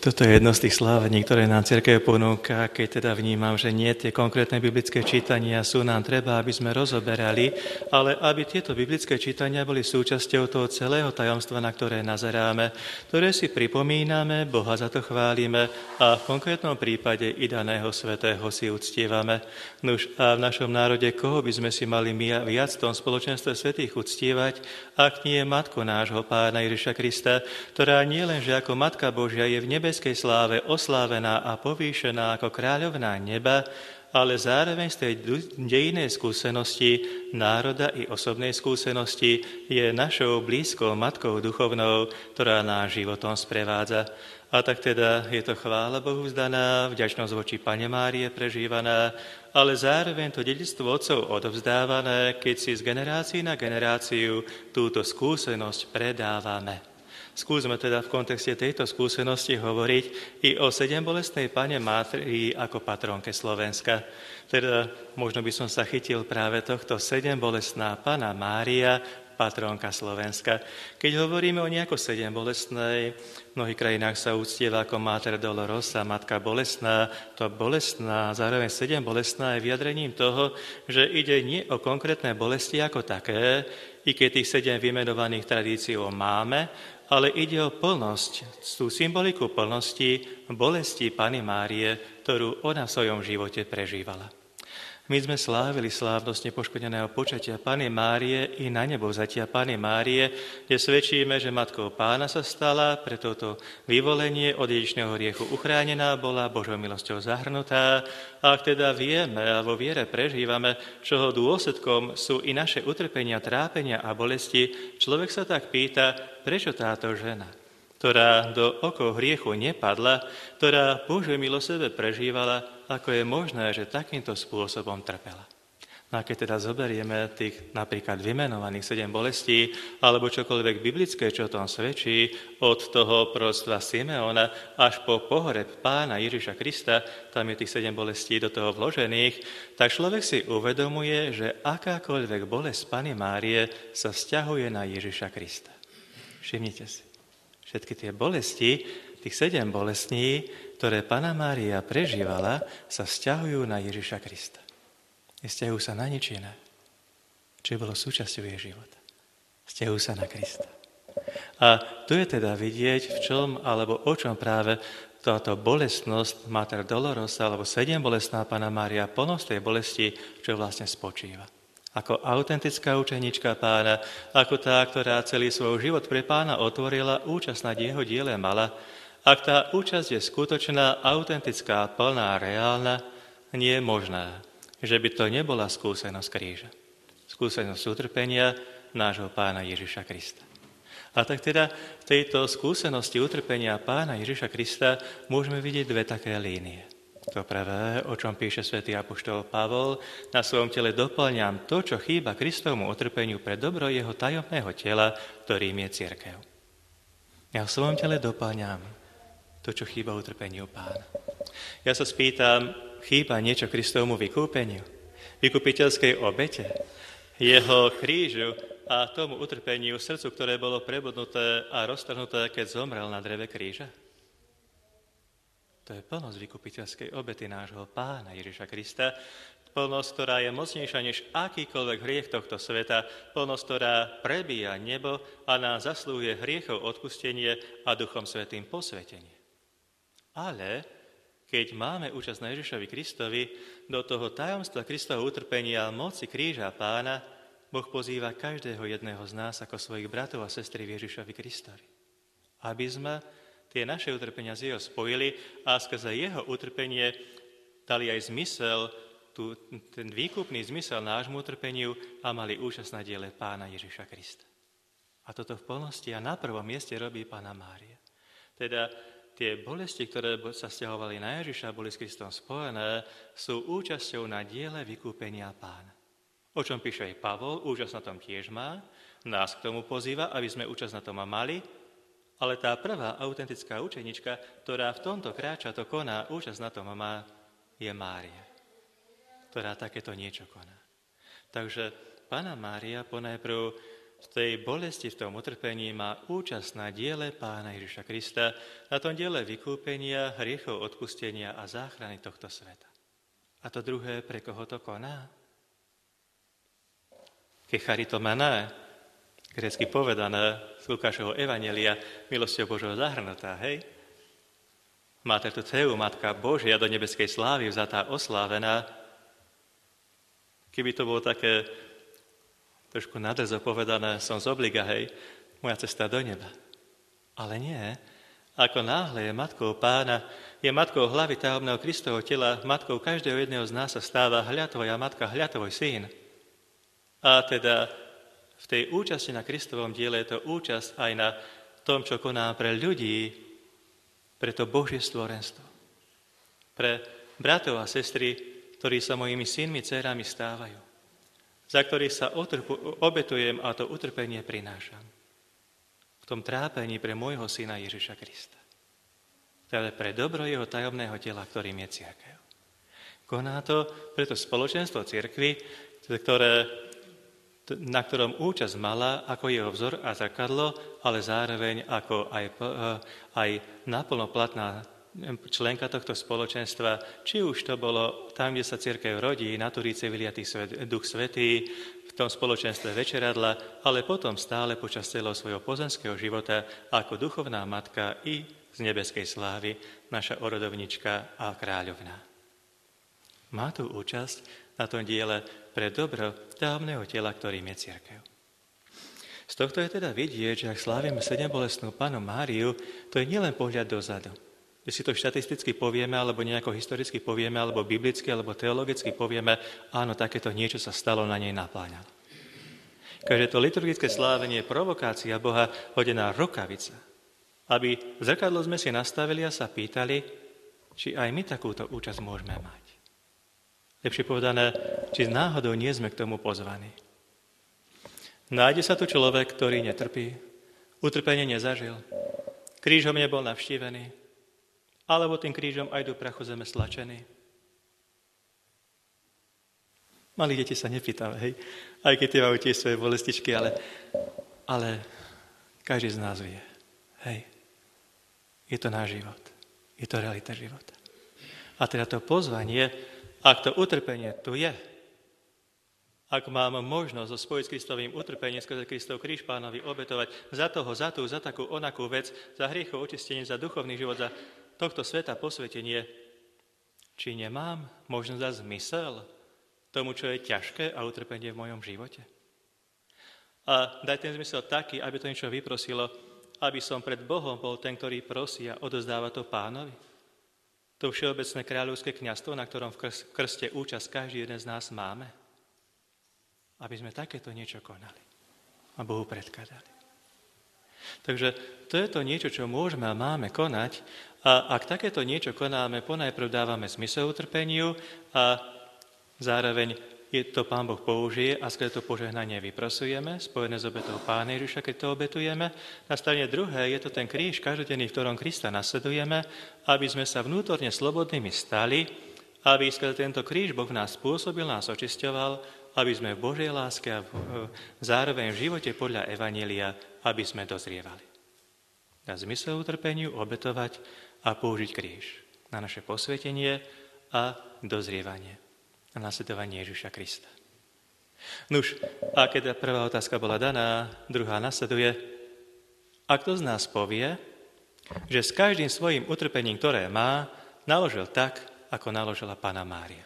Toto je jedno z tých slávení, ktoré nám cirkev ponúka, keď teda vnímam, že nie tie konkrétne biblické čítania sú nám treba, aby sme rozoberali, ale aby tieto biblické čítania boli súčasťou toho celého tajomstva, na ktoré nazeráme, ktoré si pripomíname, Boha za to chválime a v konkrétnom prípade i daného svätého si uctievame. Nuž a v našom národe, koho by sme si mali viac v tom spoločenstve svätých uctievať, ak nie Matku nášho Pána Ježiša Krista, ktorá nie len, že ako Matka Božia je v nebeskej sláve oslávená a povýšená ako kráľovná neba, ale zároveň z tej dejinnej skúsenosti, národa i osobnej skúsenosti je našou blízkou matkou duchovnou, ktorá nás životom sprevádza. A tak teda je to chvála Bohu vzdaná, vďačnosť voči Panne Márie prežívaná, ale zároveň to dedičstvo otcov odovzdávané, keď si z generácií na generáciu túto skúsenosť predávame. Skúsme teda v kontexte tejto skúsenosti hovoriť i o sedembolestnej Panne Márii ako patrónke Slovenska. Teda možno by som sa chytil práve tohto sedembolestná Panna Mária, patrónka Slovenska. Keď hovoríme o nejako sedembolestnej, v mnohých krajinách sa uctieva ako Mater Dolorosa, Matka bolestná. To bolestná, zároveň sedembolestná je vyjadrením toho, že ide nie o konkrétne bolesti ako také, i keď tých 7 vymenovaných tradíciou máme, ale ide o plnosť, tú symboliku plnosti bolesti Panny Márie, ktorú ona v svojom živote prežívala. My sme slávili slávnosť nepoškodeného počatia Panny Márie i na nebo vzatia Panny Márie, kde svedčíme, že Matkou Pána sa stala, pre toto vyvolenie od dedičného hriechu uchránená bola, Božou milosťou zahrnutá. A ak teda vieme a vo viere prežívame, čoho dôsledkom sú i naše utrpenia, trápenia a bolesti, človek sa tak pýta, prečo táto žena, ktorá do okov hriechu nepadla, ktorá Božiu milosť sebe prežívala, ako je možné, že takýmto spôsobom trpela. No a keď teda zoberieme tých napríklad vymenovaných 7 bolestí, alebo čokoľvek biblické, čo o tom svedčí, od toho proroctva Simeona až po pohoreb Pána Ježiša Krista, tam je tých 7 bolestí do toho vložených, tak človek si uvedomuje, že akákoľvek bolesť Panny Márie sa vzťahuje na Ježiša Krista. Všimnite si. Všetky tie bolesti, tých 7 bolestní, ktoré Panna Mária prežívala, sa vzťahujú na Ježiša Krista. Nevzťahujú sa na nič iné, čo bolo súčasťou jej života. Vzťahujú sa na Krista. A tu je teda vidieť, v čom alebo o čom práve táto bolestnosť Mater Dolorosa, alebo 7 bolestná Panna Mária, plnosť tej bolesti, čo vlastne spočíva. Ako autentická učenička Pána, ako tá, ktorá celý svoj život pre Pána otvorila, účasť na jeho diele mala. Ak tá účasť je skutočná, autentická, plná, reálna, nie je možné, že by to nebola skúsenosť kríža. Skúsenosť utrpenia nášho Pána Ježiša Krista. A tak teda v tejto skúsenosti utrpenia Pána Ježiša Krista môžeme vidieť 2 také línie. To prvé, o čom píše svätý apoštol Pavol, na svojom tele doplňam to, čo chýba Kristovmu utrpeniu pre dobro jeho tajomného tela, ktorým je cirkev. Ja v svojom tele doplňam to, čo chýba utrpeniu Pána. Ja sa spýtam, chýba niečo Kristovmu vykúpeniu, vykupiteľskej obete, jeho krížu a tomu utrpeniu srdcu, ktoré bolo prebodnuté a roztrhnuté, keď zomrel na dreve kríža? To je plnosť vykupiteľskej obety nášho Pána Ježiša Krista, plnosť, ktorá je mocnejšia než akýkoľvek hriech tohto sveta, plnosť, ktorá prebíja nebo a nám zaslúhuje hriechov odpustenie a Duchom Svätým posvetenie. Ale keď máme účasť na Ježišovi Kristovi, do toho tajomstva Kristovho utrpenia moci kríža Pána, Boh pozýva každého jedného z nás ako svojich bratov a sestry v Ježišovi Kristovi. Aby sme tie naše utrpenia z jeho spojili a skrze jeho utrpenie dali aj zmysel, ten výkupný zmysel nášmu utrpeniu a mali účasť na diele Pána Ježiša Krista. A toto v plnosti a na prvom mieste robí Panna Mária. Teda tie bolesti, ktoré sa sťahovali na Ježiša, boli s Kristom spojené, sú účasťou na diele vykúpenia Pána. O čom píše aj Pavol, účasť na tom tiež má, nás k tomu pozýva, aby sme účasť na tom mali, ale tá prvá autentická učenička, ktorá v tomto kráča, to koná, účasť na tom má, je Mária, ktorá takéto niečo koná. Takže Panna Mária ponajprv v tej bolesti, v tom utrpení má účasť na diele Pána Ježiša Krista, na tom diele vykúpenia, hriechov odpustenia a záchrany tohto sveta. A to druhé, pre koho to koná? Ke charitomané, grécky povedané z Lukášovho evanjelia, milosťou Božou zahrnutá, hej? Mater tu Theu, Matka Božia, do nebeskej slávy vzatá, oslávená. Keby to bolo také trošku nadrzo povedané, som z obliga, hej, moja cesta do neba. Ale nie. Ako náhle je matkou Pána, je matkou hlavy tajomného Kristovho tela, matkou každého jedného z nás sa stáva hľa tvoja matka, hľa tvoj syn. A teda v tej účasti na Kristovom diele je to účasť aj na tom, čo koná pre ľudí, pre to Božie stvorenstvo. Pre bratov a sestry, ktorí sa mojimi synmi, dcérami stávajú. Za ktorých sa obetujem a to utrpenie prinášam. V tom trápení pre môjho syna Ježiša Krista. Teda pre dobro jeho tajomného tela, ktorým je cirkev. Koná to preto spoločenstvo cirkvi, na ktorom účasť mala ako jeho vzor a zrkadlo, ale zároveň ako aj naplnoplatná členka tohto spoločenstva, či už to bolo tam, kde sa cirkev rodí, na Turíce vyliatý Duch Svätý, v tom spoločenstve večeradla, ale potom stále počas celého svojho pozemského života ako duchovná matka i z nebeskej slávy, naša orodovnička a kráľovná. Má tu účasť na tom diele pre dobro tajomného tela, ktorým je cirkev. Z tohto je teda vidieť, že ak slávime sedembolestnú Pannu Máriu, to je nielen pohľad dozadu. Keď si to štatisticky povieme, alebo nejako historicky povieme, alebo biblicky, alebo teologicky povieme, áno, takéto niečo sa stalo, na nej napláňalo. Každé to liturgické slávenie je provokácia Boha, hodená rukavica, aby zrkadlo sme si nastavili a sa pýtali, či aj my takúto účasť môžeme mať. Lepšie povedané, či náhodou nie sme k tomu pozvaní. Nájde sa tu človek, ktorý netrpí, utrpenie nezažil, krížom nebol navštívený, alebo tým krížom aj do prachu zeme stlačený. Malí deti sa nepýtame, hej, aj keď tie majú tiež svoje bolestičky, ale každý z nás vie, hej, je to náš život, je to realita života. A teda to pozvanie, ak to utrpenie tu je, ak mám možnosť so spojiť s Kristovým utrpením, skrze Kristov kríž Pánovi obetovať za takú onakú vec, za hriechov očistenie, za duchovný život, za tohto sveta posvetenie, či nemám možnosť dať zmysel tomu, čo je ťažké a utrpenie v mojom živote. A dať ten zmysel taký, aby to niečo vyprosilo, aby som pred Bohom bol ten, ktorý prosí a odozdáva to Pánovi. To všeobecné kráľovské kňazstvo, na ktorom v krste účasť každý jeden z nás máme. Aby sme takéto niečo konali a Bohu predkladali. Takže to je to niečo, čo môžeme a máme konať. A ak takéto niečo konáme, ponajprv dávame zmysel utrpeniu a zároveň to Pán Boh použije a skrze to požehnanie vyprosujeme, spojené s obetou Pána Ježiša, keď to obetujeme. Na strane druhej je to ten kríž každodenný, v ktorom Krista nasledujeme, aby sme sa vnútorne slobodnými stali, aby skrze tento kríž Boh v nás spôsobil, nás očisťoval, aby sme v Božej láske a zároveň v živote podľa Evanjelia, aby sme dozrievali. Dať zmysel utrpeniu, obetovať a použiť kríž na naše posvetenie a dozrievanie a nasledovanie Ježiša Krista. Nuž, a keď prvá otázka bola daná, druhá nasleduje. A kto z nás povie, že s každým svojim utrpením, ktoré má, naložil tak, ako naložila Panna Mária?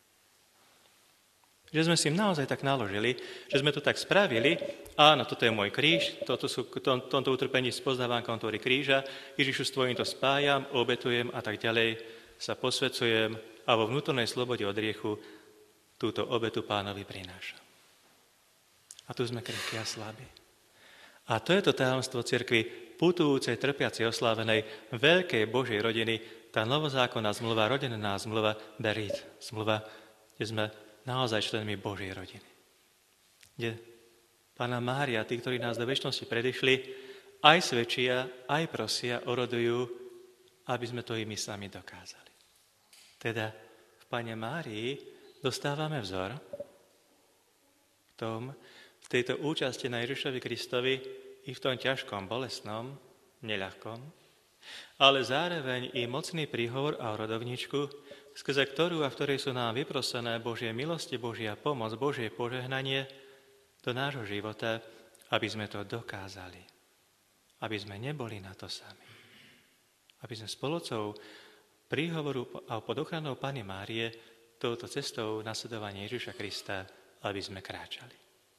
Že sme si naozaj tak naložili, že sme to tak spravili, áno, toto je môj kríž, tomto utrpení spoznávam kontúry kríža, Ježišu s tvojím to spájam, obetujem a tak ďalej, sa posvedcujem a vo vnútornej slobode od hriechu túto obetu Pánovi prinášam. A tu sme krehkí a slabí. A to je to tajomstvo cirkvi, putujúcej, trpiacej, oslávenej, veľkej Božej rodiny, tá novozákonná zmluva, rodená zmluva, berít, zmluva, kde sme naozaj členmi Božej rodiny. Kde Panna Mária, tí, ktorí nás do večnosti predišli, aj svedčia, aj prosia, orodujú, aby sme to i my sami dokázali. Teda v Panne Márii dostávame vzor v tom, v tejto účasti na Ježišovi Kristovi i v tom ťažkom, bolestnom, neľahkom, ale zároveň i mocný príhovor a rodovničku, skrze ktorú a v ktorej sú nám vyprosené Božie milosti, Božia pomoc, Božie požehnanie do nášho života, aby sme to dokázali. Aby sme neboli na to sami. Aby sme spolocou príhovoru a pod ochranou Panny Márie touto cestou nasledovania Ježiša Krista, aby sme kráčali.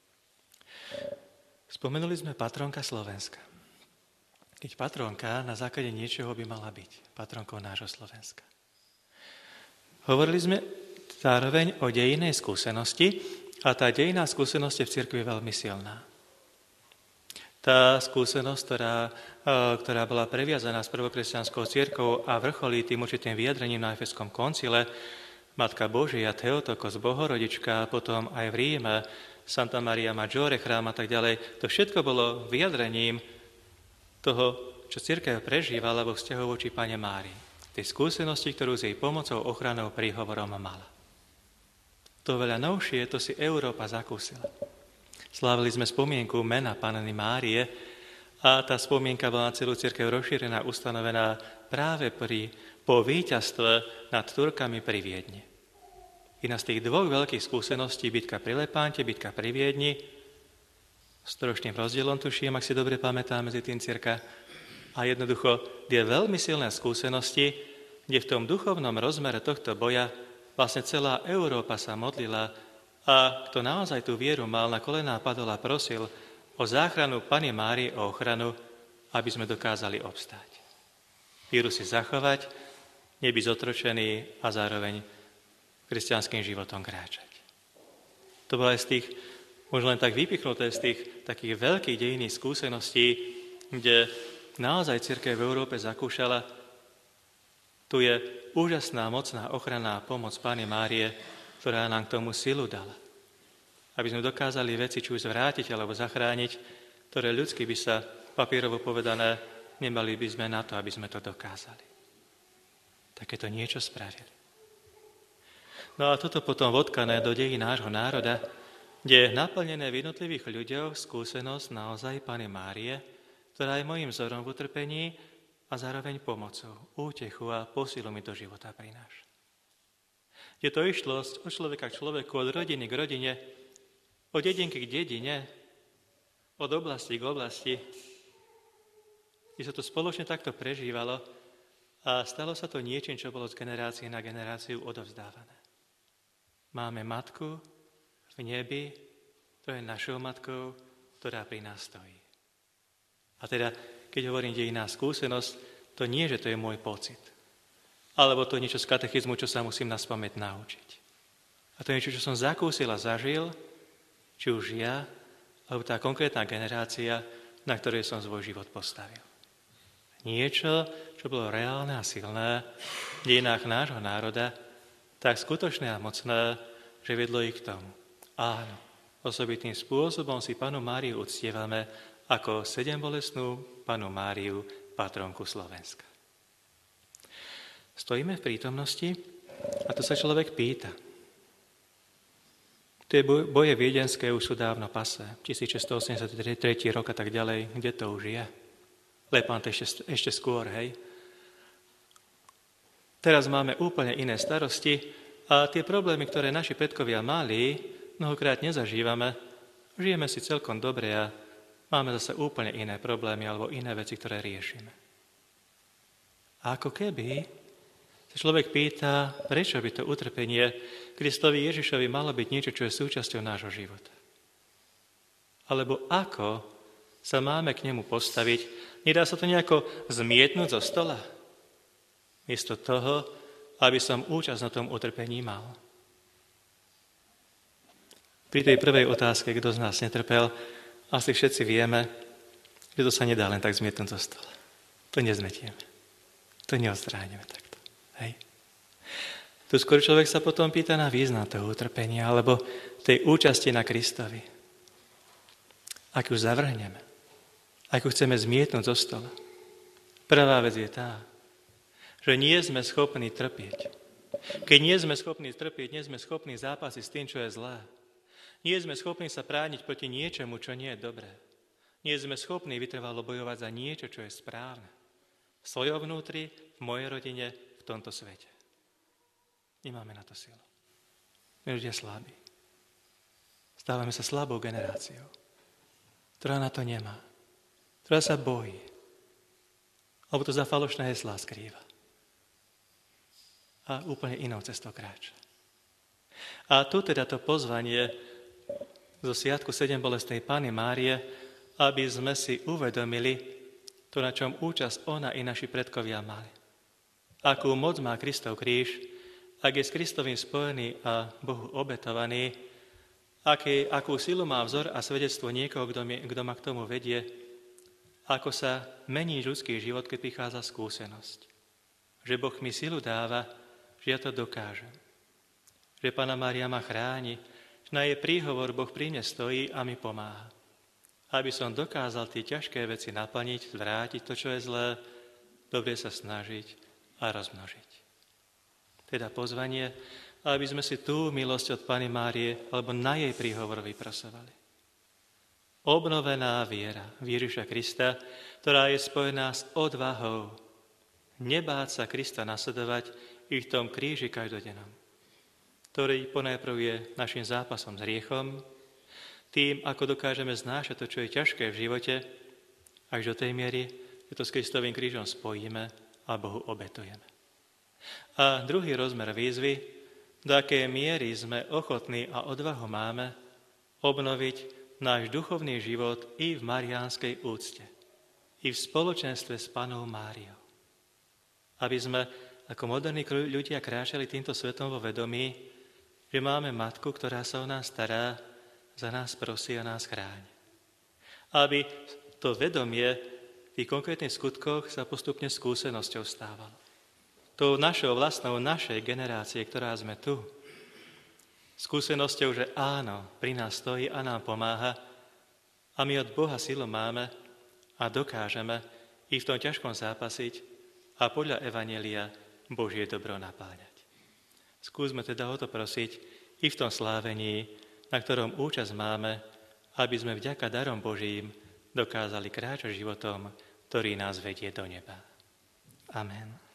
Spomenuli sme patrónka Slovenska. Keď patrónka na základe niečoho by mala byť patrónkou nášho Slovenska. Hovorili sme zároveň o dejinej skúsenosti a tá dejinná skúsenosť je v cirkvi veľmi silná. Tá skúsenosť, ktorá bola previazaná s prvokresťanskou cirkvou a vrcholí tým určitým vyjadrením na Efeskom koncile, Matka Božia, Theotokos, Bohorodička, a potom aj v Ríme, Santa Maria Maggiore, chrám a tak ďalej, to všetko bolo vyjadrením toho, čo cirkev prežívala vo vzťahu voči Panne Márii. Tej skúsenosti, ktorú s jej pomocou, ochranou, príhovorom mala. To veľa novšie, to si Európa zakúsila. Slávili sme spomienku mena Panny Márie a tá spomienka bola na celú cirkev rozšírená, ustanovená práve po víťazstve nad Turkami pri Viedni. Jedna z tých dvoch veľkých skúseností, bitka pri Lepánte, bitka pri Viedni, s trošným rozdielom, tuším, ak si dobre pamätám, medzi tým cirka, a jednoducho tie veľmi silné skúsenosti, kde v tom duchovnom rozmere tohto boja vlastne celá Európa sa modlila a kto naozaj tú vieru mal, na kolená padol a prosil o záchranu Panny Márie, o ochranu, aby sme dokázali obstáť. Víru si zachovať, nebyť zotročený a zároveň kresťanským životom kráčať. To bolo aj z tých, možno len tak vypichnuté, z tých takých veľkých dejinných skúseností, kde naozaj cirkev v Európe zakúšala, tu je úžasná, mocná ochranná pomoc Panny Márie, ktorá nám k tomu silu dala. Aby sme dokázali veci či už zvrátiť alebo zachrániť, ktoré ľudsky by sa, papierovo povedané, nemali by sme na to, aby sme to dokázali. Takéto niečo spravili. No a toto potom vodkané do dejí nášho národa, kde je naplnené v jednotlivých ľuďoch skúsenosť naozaj Panny Márie, ktorá je mojím vzorom v utrpení a zároveň pomocou, útechu a posilu mi do života prináša. Kde to išlo od človeka k človeku, od rodiny k rodine, od dedinky k dedine, od oblasti k oblasti, kde sa to spoločne takto prežívalo a stalo sa to niečím, čo bolo z generácie na generáciu odovzdávané. Máme matku v nebi, to je našou matkou, ktorá pri nás stojí. A teda, keď hovorím dejinná skúsenosť, to nie, že to je môj pocit. Alebo to je niečo z katechizmu, čo sa musím naspamäť naučiť. A to je niečo, čo som zakúsil a zažil, či už ja, alebo tá konkrétna generácia, na ktorej som svoj život postavil. Niečo, čo bolo reálne a silné v dejinách nášho národa, tak skutočné a mocné, že vedlo ich k tomu. Áno, osobitným spôsobom si Pannu Máriu uctievame ako sedembolestnú Pannu Máriu, patrónku Slovenska. Stojíme v prítomnosti a to sa človek pýta. Tie boje viedenské už sú dávno pasé, 1683 rok a tak ďalej, kde to už je? Lepant ešte skôr, hej? Teraz máme úplne iné starosti a tie problémy, ktoré naši predkovia mali, mnohokrát nezažívame. Žijeme si celkom dobre a máme zase úplne iné problémy alebo iné veci, ktoré riešime. A ako keby sa človek pýta, prečo by to utrpenie Kristovi Ježišovi malo byť niečo, čo je súčasťou nášho života. Alebo ako sa máme k nemu postaviť, nedá sa to nejako zmietnúť zo stola? Miesto toho, aby som účasť na tom utrpení mal. Pri tej prvej otázke, kto z nás netrpel, asi všetci vieme, že to sa nedá len tak zmietnúť zo stola. To nezmetieme. To neodstránime takto. Hej. Tu skôr človek sa potom pýta na význam toho utrpenia alebo tej účasti na Kristovi. Ak ju zavrhneme, ak ju chceme zmietnúť zo stola, prvá vec je tá, že nie sme schopní trpieť. Keď nie sme schopní trpieť, nie sme schopní zápasiť s tým, čo je zlé. Nie sme schopní sa brániť proti niečomu, čo nie je dobré. Nie sme schopní vytrvalo bojovať za niečo, čo je správne. V svojom vnútri, v mojej rodine, v tomto svete. Nemáme na to silu. My ľudia slabí. Stávame sa slabou generáciou, ktorá na to nemá, ktorá sa bojí, alebo to za falošné heslá skrýva. A úplne inou cestou kráča. A tu teda to pozvanie zo Sviatku 7 bolestnej Panny Márie, aby sme si uvedomili to, na čom účasť ona i naši predkovia mali. Akú moc má Kristov kríž, ak je s Kristovým spojený a Bohu obetovaný, akú silu má vzor a svedectvo niekoho, kto ma k tomu vedie, ako sa mení ľudský život, keď prichádza skúsenosť. Že Boh mi silu dáva, že ja to dokážem. Že Panna Mária ma chráni, že na jej príhovor Boh pri mne stojí a mi pomáha. Aby som dokázal tie ťažké veci naplniť, zvrátiť to, čo je zlé, dobre sa snažiť a rozmnožiť. Teda pozvanie, aby sme si tú milosť od Panny Márie alebo na jej príhovor vyprosovali. Obnovená viera Ježiša Krista, ktorá je spojená s odvahou nebáť sa Krista nasledovať i v tom kríži každodennom, ktorý ponajprv je našim zápasom s hriechom, tým, ako dokážeme znášať to, čo je ťažké v živote, až do tej miery, že to s Kristovým krížom spojíme a Bohu obetujeme. A druhý rozmer výzvy, do akej miery sme ochotní a odvahu máme obnoviť náš duchovný život i v mariánskej úcte, i v spoločenstve s Pannou Máriou. Aby sme ako moderní ľudia kráčali týmto svetom vo vedomí, že máme matku, ktorá sa o nás stará, za nás prosí a nás chráni. Aby to vedomie v tých konkrétnych skutkoch sa postupne skúsenosťou stávalo. Tou našou vlastnou našej generácie, ktorá sme tu, skúsenosťou, že áno, pri nás stojí a nám pomáha a my od Boha silu máme a dokážeme i v tom ťažkom zápasiť a podľa evanjelia Božie dobro napáňať. Skúsme teda o to prosiť i v tom slávení, na ktorom účasť máme, aby sme vďaka darom Božím dokázali kráčať životom, ktorý nás vedie do neba. Amen.